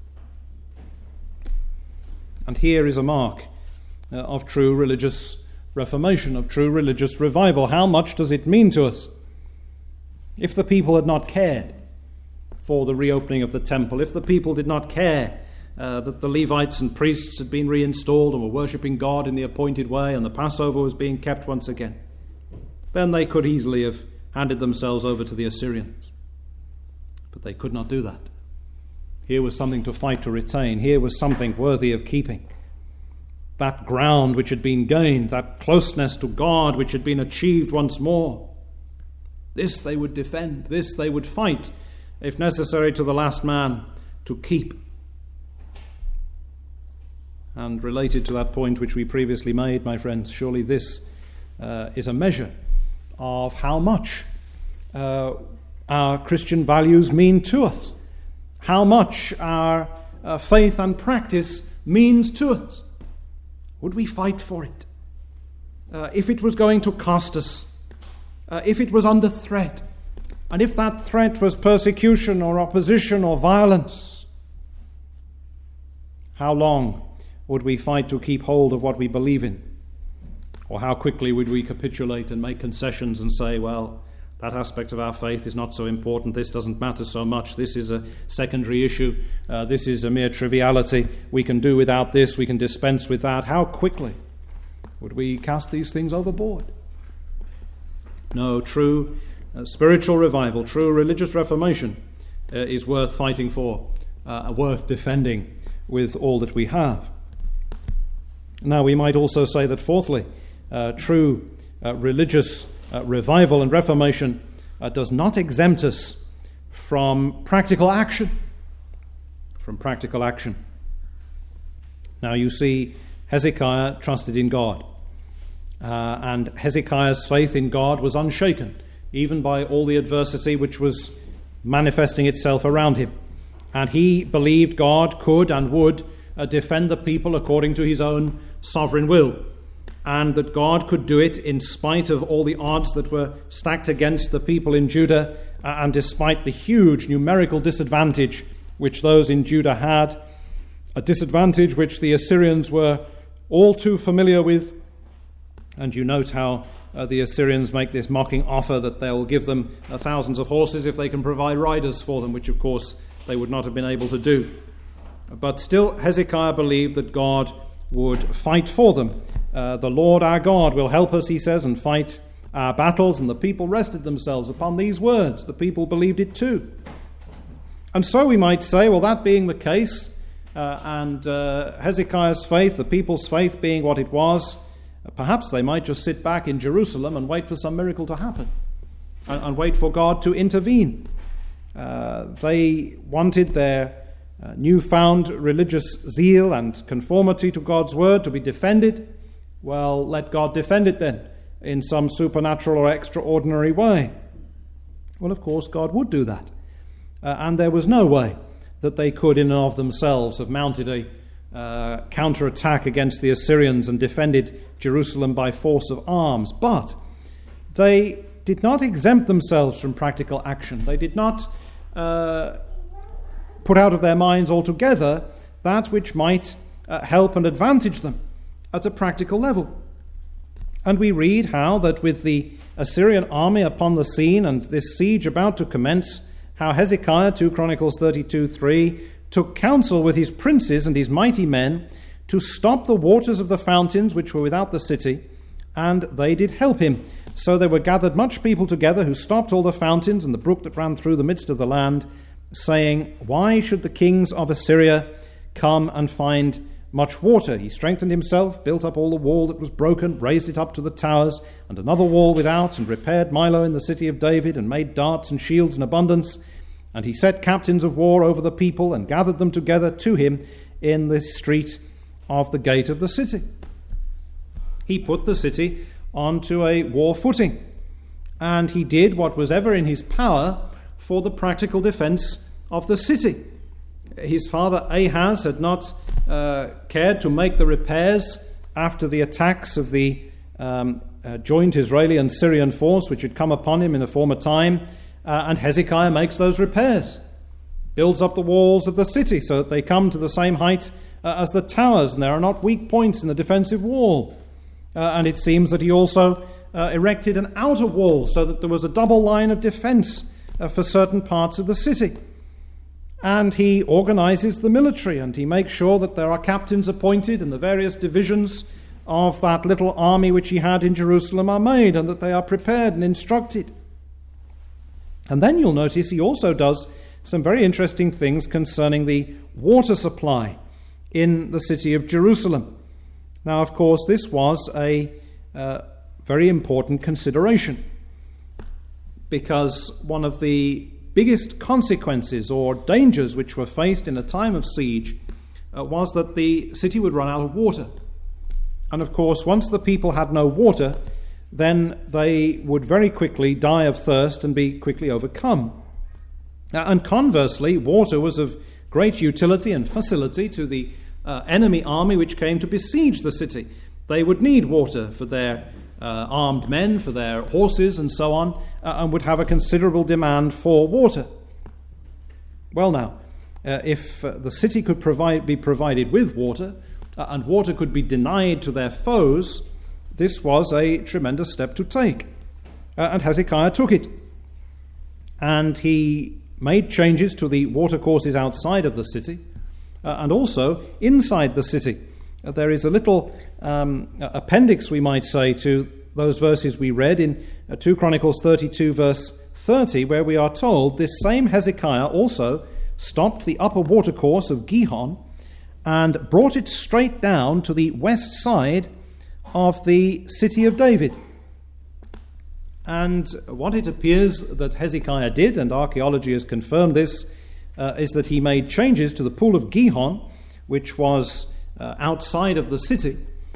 And here is a mark uh, of true religious reformation, of true religious revival. How much does it mean to us? If the people had not cared for the reopening of the temple, if the people did not care uh, that the Levites and priests had been reinstalled and were worshipping God in the appointed way and the Passover was being kept once again, then they could easily have handed themselves over to the Assyrians. But they could not do that. Here was something to fight to retain. Here was something worthy of keeping. That ground which had been gained, that closeness to God which had been achieved once more, this they would defend, this they would fight, if necessary to the last man, to keep. And related to that point which we previously made, my friends, surely this uh, is a measure of how much uh, our Christian values mean to us, how much our uh, faith and practice means to us. Would we fight for it? Uh, if it was going to cost us, uh, if it was under threat, and if that threat was persecution or opposition or violence, how long would we fight to keep hold of what we believe in? Or how quickly would we capitulate and make concessions and say, well, that aspect of our faith is not so important, this doesn't matter so much, this is a secondary issue, uh, this is a mere triviality, we can do without this, we can dispense with that. How quickly would we cast these things overboard? No, true uh, spiritual revival, true religious reformation uh, is worth fighting for, uh, worth defending with all that we have. Now, we might also say that, fourthly, uh, true uh, religious uh, revival and reformation uh, does not exempt us from practical action. From practical action. Now, you see, Hezekiah trusted in God, uh, and Hezekiah's faith in God was unshaken, even by all the adversity which was manifesting itself around him. And he believed God could and would uh, defend the people according to his own sovereign will, and that God could do it in spite of all the odds that were stacked against the people in Judah, uh, and despite the huge numerical disadvantage which those in Judah had, a disadvantage which the Assyrians were all too familiar with. And you note how uh, the Assyrians make this mocking offer that they'll give them uh, thousands of horses if they can provide riders for them, which of course they would not have been able to do. But still, Hezekiah believed that God would fight for them. Uh, the Lord our God will help us, he says, and fight our battles. And the people rested themselves upon these words. The people believed it too. And so we might say, well, that being the case, uh, and uh, Hezekiah's faith, the people's faith being what it was, uh, perhaps they might just sit back in Jerusalem and wait for some miracle to happen, and, and wait for God to intervene. Uh, they wanted their uh, newfound religious zeal and conformity to God's word to be defended. Well, let God defend it then, in some supernatural or extraordinary way. Well, of course, God would do that. Uh, and there was no way that they could in and of themselves have mounted a uh, counterattack against the Assyrians and defended Jerusalem by force of arms. But they did not exempt themselves from practical action. They did not uh, put out of their minds altogether that which might uh, help and advantage them at a practical level. And we read how that with the Assyrian army upon the scene and this siege about to commence, how Hezekiah, two Chronicles thirty-two three, took counsel with his princes and his mighty men to stop the waters of the fountains which were without the city, and they did help him. So there were gathered much people together who stopped all the fountains and the brook that ran through the midst of the land, saying, why should the kings of Assyria come and find much water? He strengthened himself, built up all the wall that was broken, raised it up to the towers, and another wall without, and repaired Milo in the city of David, and made darts and shields in abundance. And he set captains of war over the people, and gathered them together to him in the street of the gate of the city. He put the city onto a war footing, and he did what was ever in his power for the practical defense of the city. His father Ahaz had not uh, cared to make the repairs after the attacks of the um, uh, joint Israeli and Syrian force which had come upon him in a former time, uh, and Hezekiah makes those repairs, builds up the walls of the city so that they come to the same height uh, as the towers, and there are not weak points in the defensive wall. Uh, and it seems that he also uh, erected an outer wall so that there was a double line of defense uh, for certain parts of the city. And he organizes the military, and he makes sure that there are captains appointed, and the various divisions of that little army which he had in Jerusalem are made, and that they are prepared and instructed. And then you'll notice he also does some very interesting things concerning the water supply in the city of Jerusalem. Now, of course, this was a uh, very important consideration, because one of the biggest consequences or dangers which were faced in a time of siege uh, was that the city would run out of water. And of course, once the people had no water, then they would very quickly die of thirst and be quickly overcome. Uh, and conversely, water was of great utility and facility to the uh, enemy army which came to besiege the city. They would need water for their uh, armed men, for their horses and so on, uh, and would have a considerable demand for water. Well now, uh, if uh, the city could provide, be provided with water, uh, and water could be denied to their foes, this was a tremendous step to take. Uh, and Hezekiah took it. And he made changes to the watercourses outside of the city, uh, and also inside the city. Uh, there is a little um, appendix, we might say, to those verses we read in uh, Second Chronicles thirty-two, verse thirty, where we are told, "This same Hezekiah also stopped the upper watercourse of Gihon and brought it straight down to the west side of the city of David." And what it appears that Hezekiah did, and archaeology has confirmed this, uh, is that he made changes to the pool of Gihon, which was uh, outside of the city,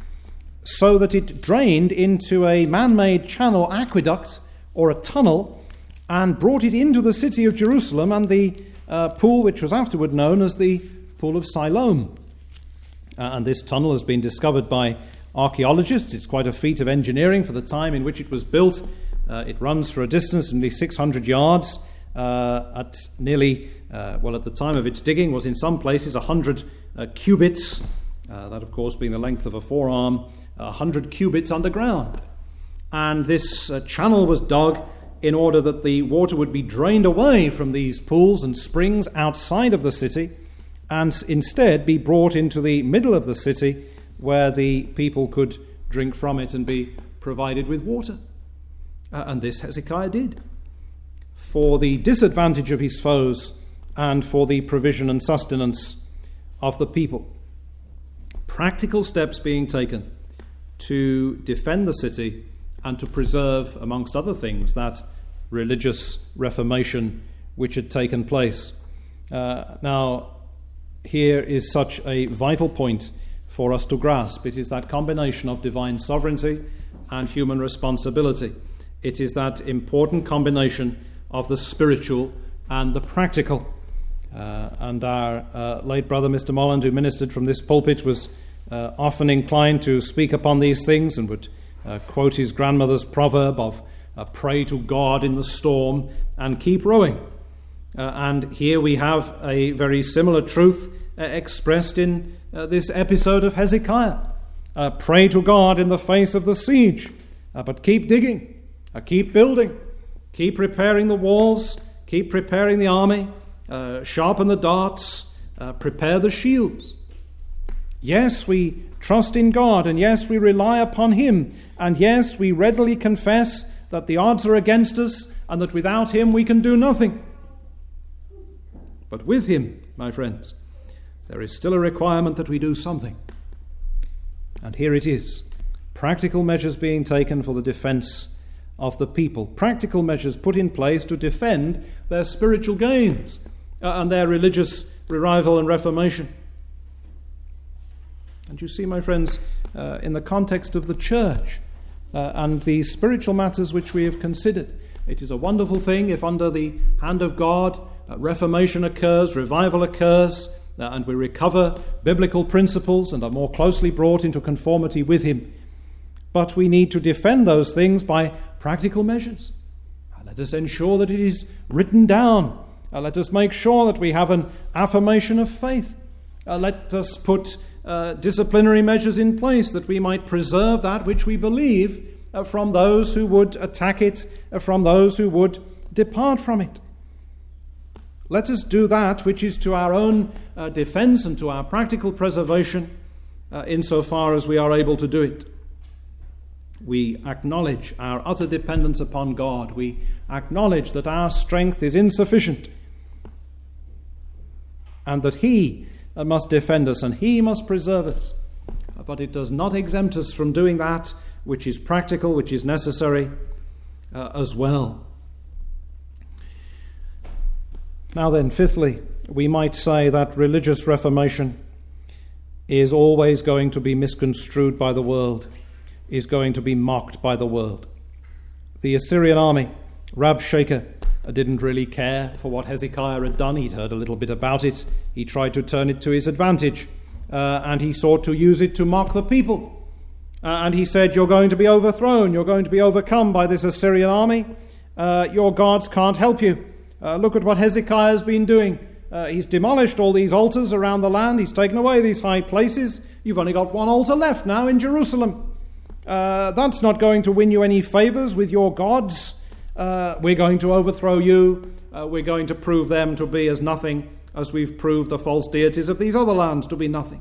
so that it drained into a man-made channel aqueduct or a tunnel, and brought it into the city of Jerusalem and the uh, pool which was afterward known as the Pool of Siloam. Uh, and this tunnel has been discovered by archaeologists. It's quite a feat of engineering for the time in which it was built. Uh, it runs for a distance of nearly six hundred yards, uh, at nearly, uh, well, at the time of its digging, was in some places one hundred uh, cubits, uh, that of course being the length of a forearm, one hundred cubits underground. And this uh, channel was dug in order that the water would be drained away from these pools and springs outside of the city, and instead be brought into the middle of the city, where the people could drink from it and be provided with water. Uh, and this Hezekiah did, for the disadvantage of his foes and for the provision and sustenance of the people. Practical steps being taken to defend the city and to preserve, amongst other things, that religious reformation which had taken place. Uh, now, here is such a vital point for us to grasp. It is that combination of divine sovereignty and human responsibility. It is that important combination of the spiritual and the practical. Uh, and our uh, late brother, Mister Molland, who ministered from this pulpit, was uh, often inclined to speak upon these things, and would uh, quote his grandmother's proverb of uh, pray to God in the storm and keep rowing. Uh, and here we have a very similar truth uh, expressed in uh, this episode of Hezekiah. Uh, pray to God in the face of the siege, uh, but keep digging. Uh, keep building, keep repairing the walls, keep preparing the army, uh, sharpen the darts, uh, prepare the shields. Yes, we trust in God, and yes, we rely upon Him, and yes, we readily confess that the odds are against us, and that without Him we can do nothing. But with Him, my friends, there is still a requirement that we do something. And here it is, practical measures being taken for the defense of the people, practical measures put in place to defend their spiritual gains uh, and their religious revival and reformation. And you see, my friends, uh, in the context of the church uh, and the spiritual matters which we have considered, it is a wonderful thing if under the hand of God uh, reformation occurs, revival occurs, uh, and we recover biblical principles and are more closely brought into conformity with Him. but we need to defend those things by practical measures. Let us ensure that it is written down. Uh, let us make sure that we have an affirmation of faith. Uh, let us put uh, disciplinary measures in place that we might preserve that which we believe uh, from those who would attack it, uh, from those who would depart from it. Let us do that which is to our own uh, defense and to our practical preservation uh, insofar as we are able to do it. We acknowledge our utter dependence upon God. We acknowledge that our strength is insufficient and that He must defend us and He must preserve us. But it does not exempt us from doing that which is practical, which is necessary uh, as well. Now then, fifthly, we might say that religious reformation is always going to be misconstrued by the world, is going to be mocked by the world. The Assyrian army, Rabshakeh, didn't really care for what Hezekiah had done. He'd heard a little bit about it. He tried to turn it to his advantage, uh, and he sought to use it to mock the people. Uh, and he said, you're going to be overthrown, you're going to be overcome by this Assyrian army. Uh, your gods can't help you. Uh, look at what Hezekiah has been doing. Uh, he's demolished all these altars around the land. He's taken away these high places. You've only got one altar left now in Jerusalem. Uh, that's not going to win you any favors with your gods. Uh, we're going to overthrow you. Uh, we're going to prove them to be as nothing as we've proved the false deities of these other lands to be nothing.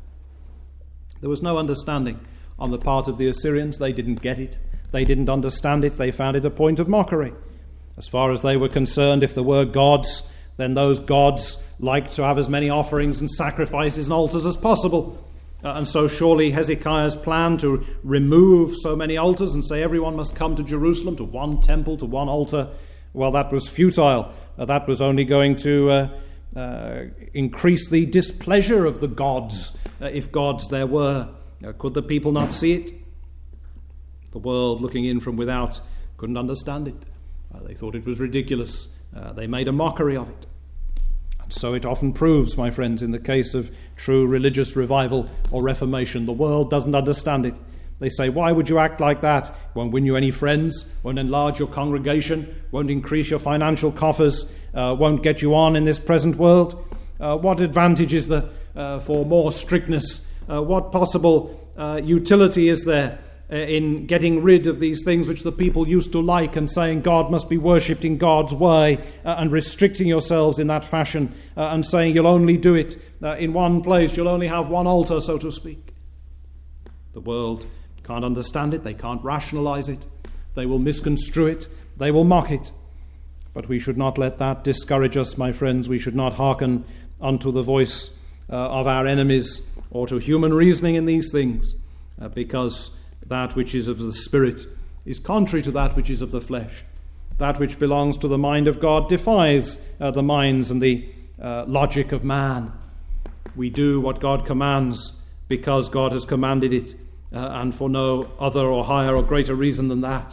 There was no understanding on the part of the Assyrians. They didn't get it. They didn't understand it. They found it a point of mockery. As far as they were concerned, if there were gods, then those gods liked to have as many offerings and sacrifices and altars as possible. Uh, and so surely Hezekiah's plan to remove so many altars and say everyone must come to Jerusalem, to one temple, to one altar, well, that was futile. Uh, that was only going to uh, uh, increase the displeasure of the gods, uh, if gods there were. Uh, could the people not see it? The world, looking in from without, couldn't understand it. Uh, they thought it was ridiculous. Uh, they made a mockery of it. And so it often proves, my friends, in the case of true religious revival or reformation. The world doesn't understand it. They say, why would you act like that? Won't win you any friends, won't enlarge your congregation, won't increase your financial coffers, uh, won't get you on in this present world. Uh, what advantage is there uh, for more strictness? Uh, what possible uh, utility is there in getting rid of these things which the people used to like and saying God must be worshipped in God's way uh, and restricting yourselves in that fashion uh, and saying you'll only do it uh, in one place, you'll only have one altar, so to speak. The world can't understand it, they can't rationalize it, they will misconstrue it, they will mock it. But we should not let that discourage us, my friends. We should not hearken unto the voice uh, of our enemies or to human reasoning in these things, uh, because that which is of the Spirit is contrary to that which is of the flesh. That which belongs to the mind of God defies uh, the minds and the uh, logic of man. We do what God commands because God has commanded it, uh, and for no other or higher or greater reason than that.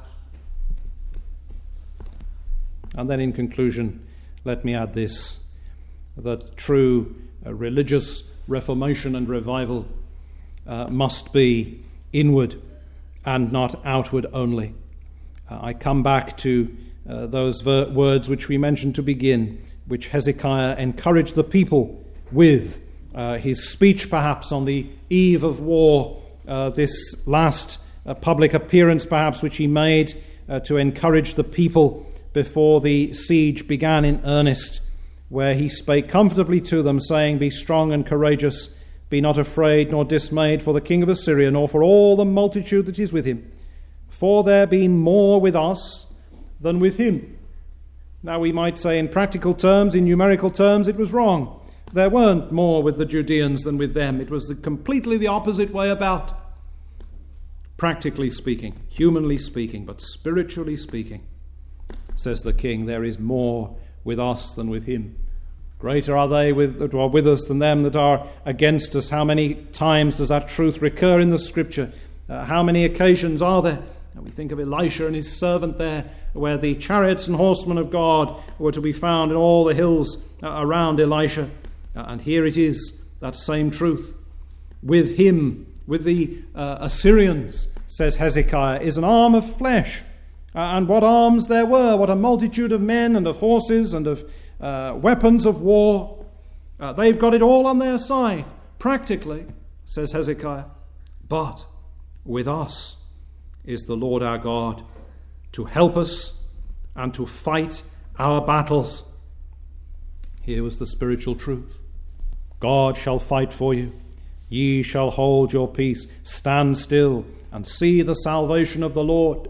And then in conclusion, let me add this, that true uh, religious reformation and revival uh, must be inward and not outward only. Uh, I come back to uh, those ver- words which we mentioned to begin, which Hezekiah encouraged the people with. Uh, his speech, perhaps, on the eve of war, uh, this last uh, public appearance, perhaps, which he made uh, to encourage the people before the siege began in earnest, where he spake comfortably to them, saying, be strong and courageous, be not afraid nor dismayed for the king of Assyria, nor for all the multitude that is with him. For there be more with us than with him. Now we might say in practical terms, in numerical terms, it was wrong. There weren't more with the Judeans than with them. It was the, completely the opposite way about. Practically speaking, humanly speaking, but spiritually speaking, says the king, there is more with us than with him. Greater are they with, that are with us than them that are against us. How many times does that truth recur in the Scripture? Uh, how many occasions are there? And we think of Elisha and his servant there, where the chariots and horsemen of God were to be found in all the hills uh, around Elisha. Uh, and here it is, that same truth. With him with the uh, Assyrians, says Hezekiah, is an arm of flesh. Uh, and what arms there were, what a multitude of men and of horses and of uh, weapons of war. Uh, they've got it all on their side, practically, says Hezekiah. But with us is the Lord our God to help us and to fight our battles. Here was the spiritual truth. God shall fight for you. Ye shall hold your peace. Stand still and see the salvation of the Lord.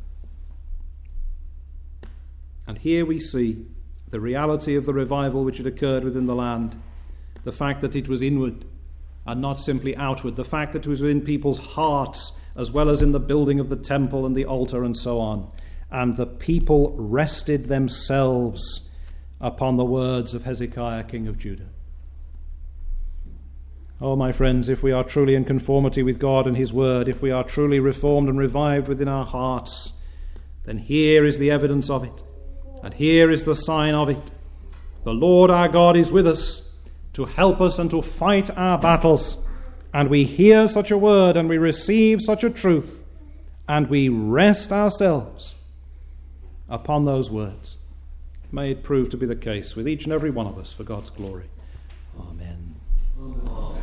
And here we see the reality of the revival which had occurred within the land. The fact that it was inward and not simply outward. The fact that it was within people's hearts as well as in the building of the temple and the altar and so on. And the people rested themselves upon the words of Hezekiah, king of Judah. Oh, my friends, if we are truly in conformity with God and his word, if we are truly reformed and revived within our hearts, then here is the evidence of it, and here is the sign of it. The Lord our God is with us to help us and to fight our battles, and we hear such a word and we receive such a truth, and we rest ourselves upon those words. May it prove to be the case with each and every one of us for God's glory. Amen. Amen.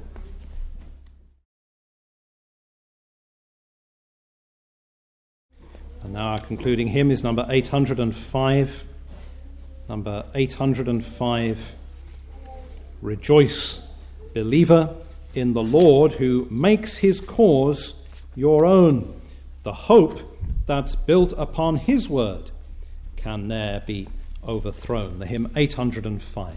And now our concluding hymn is number eight hundred five. Number eight hundred five. Rejoice, believer, in the Lord who makes his cause your own. The hope that's built upon his word can ne'er be overthrown. The hymn eight hundred five.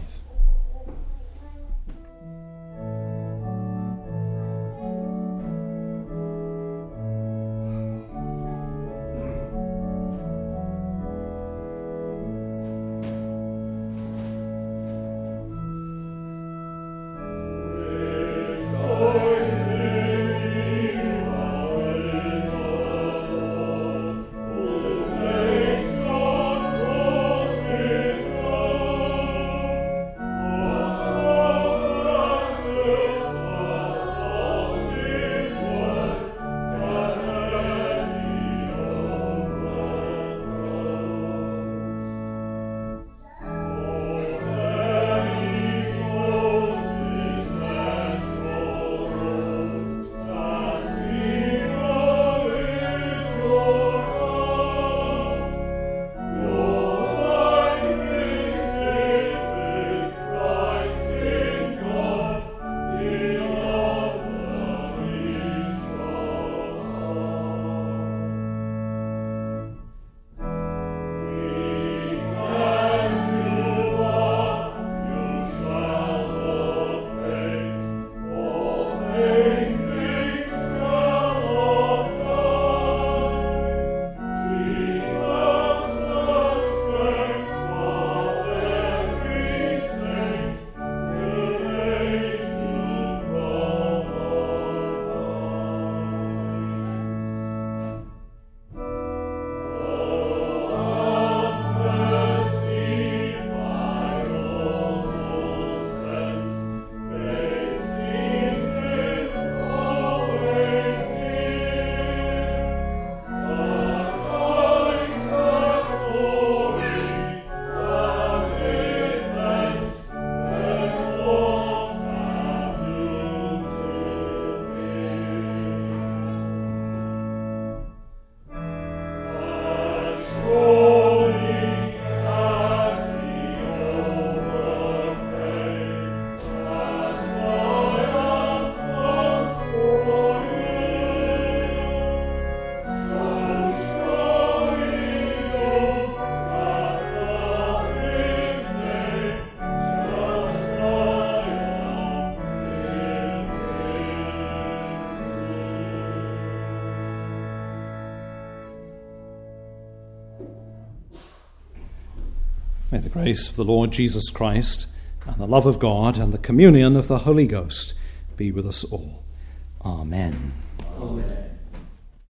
May the grace of the Lord Jesus Christ and the love of God and the communion of the Holy Ghost be with us all. Amen. Amen.